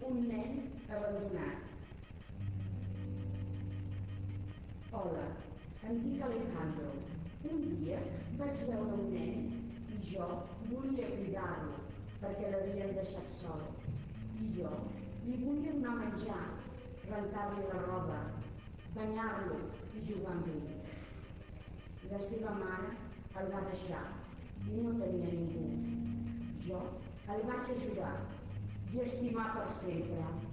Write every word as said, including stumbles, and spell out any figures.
un nen abandonat. Hola, em dic Alejandro. Un dia vaig veure un nen i jo volia cuidar-lo perquè l'havien deixat sol. I jo li volia donar menjar, rentar-li la roba, banyar-lo i jugar amb ell. La seva mare el va deixar i no tenia ningú. Jo el vaig ajudar i estimar per sempre.